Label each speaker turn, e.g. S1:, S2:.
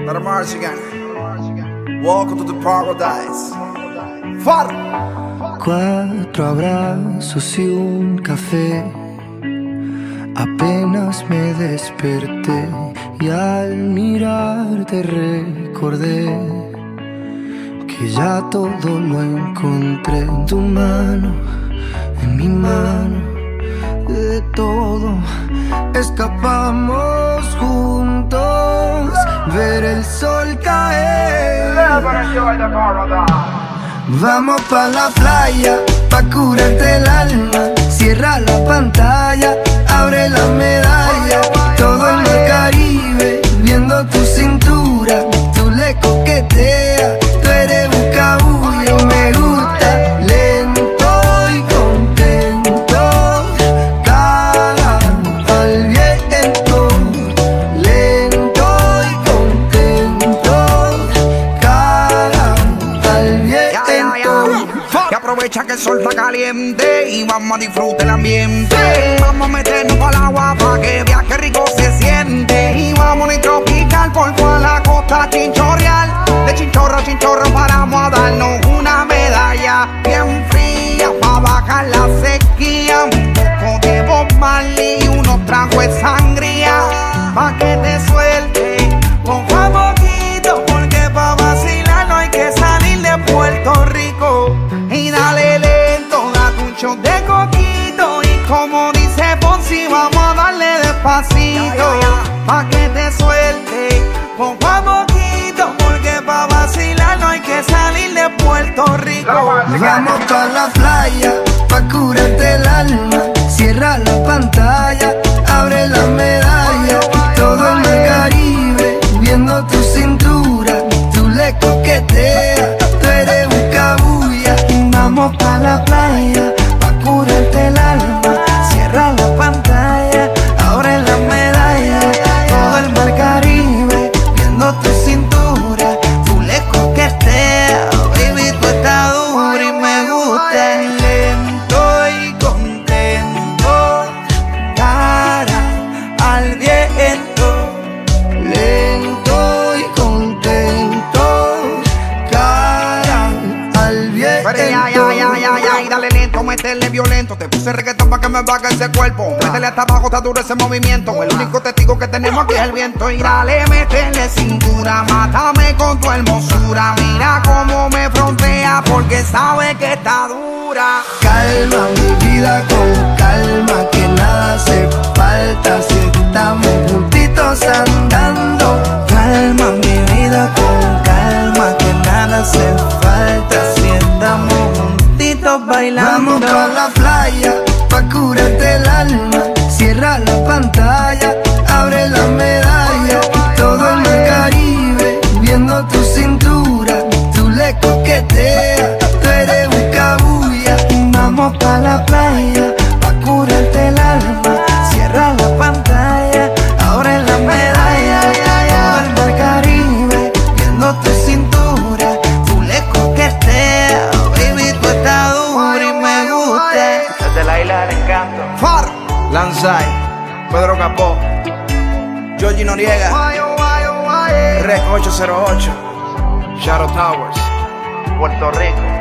S1: Let them march again. Welcome to the paradise. Far.
S2: 4 abrazos y un café. Apenas me desperté y al mirarte recordé que ya todo lo encontré en tu mano, en mi mano. De todo escapamos juntos, ver el sol caer. Vamos pa' la playa, pa' curarte el alma. Cierra la pantalla, abre la medalla. Todo en el Caribe, viendo tu cintura. Tú le coqueteas, tú eres buscabulla y me gusta. Lento y contento, cara al viento. Lento y contento, cara al viento.
S1: Que aprovecha que el sol está caliente y vamos a disfrutar el ambiente. Vamos a meternos para el agua para que vea que rico se siente. Y vamos a tropical por toda la costa chinchorreal. De chinchorro a chinchorro paramos a darnos una medalla bien fría para bajar la sequía. Un poco de Bob Marley y unos tragos de sangría pa' que te suelte poco a poquito, porque pa' vacilar no hay que salir de Puerto Rico. Y dale lento, date un shot de coquito. Y como dice Ponzi, vamos a darle despacito pa' que te suelte poco a poquito, porque pa' vacilar no hay que salir de Puerto Rico.
S2: Vamos pa' la playa, pa' curarte el alma. Cierra la pantalla, abre la medalla. Todo en el Caribe, viendo tu cintura. Tú le coqueteas, tú eres buscabulla. Vamos pa' la playa, pa' curarte el alma. Cierra la pantalla, abre la medalla. Todo el mar Caribe, viendo tu cintura. Tú le coqueteas, baby, tú estás dura y me gusta. Lento y contento, cara al viento. Lento y contento, cara al viento.
S1: Pero ya, y dale lento, métele violento. Te puse reggaetón pa' que me baje ese cuerpo. Métele hasta abajo, está duro ese movimiento. El único testigo que tenemos aquí es el viento. Y dale, métele cintura, mátame con tu hermosura. Mira cómo me frontea porque sabe que está dura.
S2: Calma mi vida con calma, que nada hace falta si estamos juntitos andando. Calma mi vida con calma, que nada hace falta si estamos juntitos bailando. Vamos pa' la playa, pa' curarte el alma. Cierra la pantalla, abre la medalla. Todo en el Caribe, viendo tu cintura. Tú le coqueteas, tú eres buscabulla. Vamos pa' la playa, pa' curarte el alma. Cierra la pantalla, abre la medalla. Todo el mar Caribe, viendo tu cintura. Tú le coqueteas, baby, tú estás dura y me gusta.
S3: Desde la isla del encanto,
S1: Far,
S3: Lanzai, Pedro Capó,
S1: Georgie Noriega,
S3: Rec 808, Shadow Towers, Puerto Rico.